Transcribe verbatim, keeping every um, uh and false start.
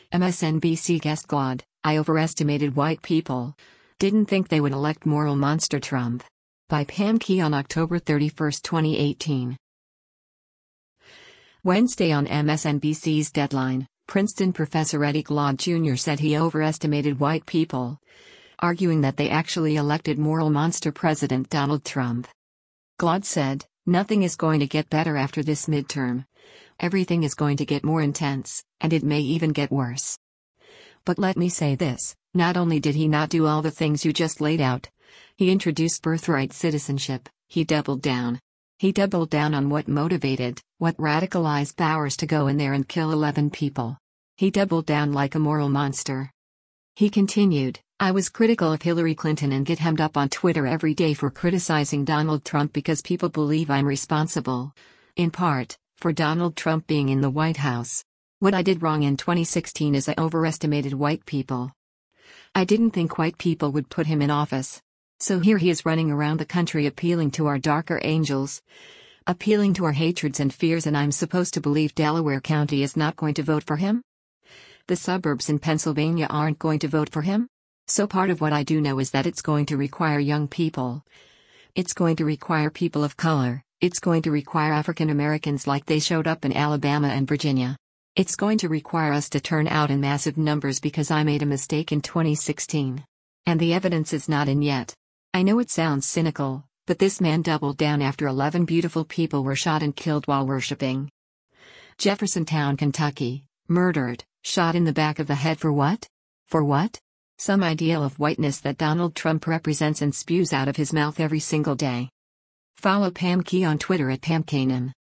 M S N B C guest Glad, I overestimated white people. Didn't think they would elect moral monster Trump. By Pam Key on October thirty-first, twenty eighteen. Wednesday on M S N B C's Deadline, Princeton professor Eddie Glaude Junior said he overestimated white people, arguing that they actually elected moral monster President Donald Trump. Glaude said, "Nothing is going to get better after this midterm. Everything is going to get more intense, and it may even get worse. But let me say this, not only did he not do all the things you just laid out, he introduced birthright citizenship, he doubled down. He doubled down on what motivated, what radicalized Bowers to go in there and kill eleven people. He doubled down like a moral monster." He continued, "I was critical of Hillary Clinton and get hemmed up on Twitter every day for criticizing Donald Trump because people believe I'm responsible, in part, for Donald Trump being in the White House. What I did wrong in twenty sixteen is I overestimated white people. I didn't think white people would put him in office. So here he is running around the country appealing to our darker angels, appealing to our hatreds and fears, and I'm supposed to believe Delaware County is not going to vote for him? The suburbs in Pennsylvania aren't going to vote for him? So part of what I do know is that it's going to require young people. It's going to require people of color. It's going to require African Americans like they showed up in Alabama and Virginia. It's going to require us to turn out in massive numbers because I made a mistake in twenty sixteen. And the evidence is not in yet. I know it sounds cynical, but this man doubled down after eleven beautiful people were shot and killed while worshiping. Jeffersontown, Kentucky, murdered, shot in the back of the head for what? For what? Some ideal of whiteness that Donald Trump represents and spews out of his mouth every single day." Follow Pam Key on Twitter at Pam Kanem.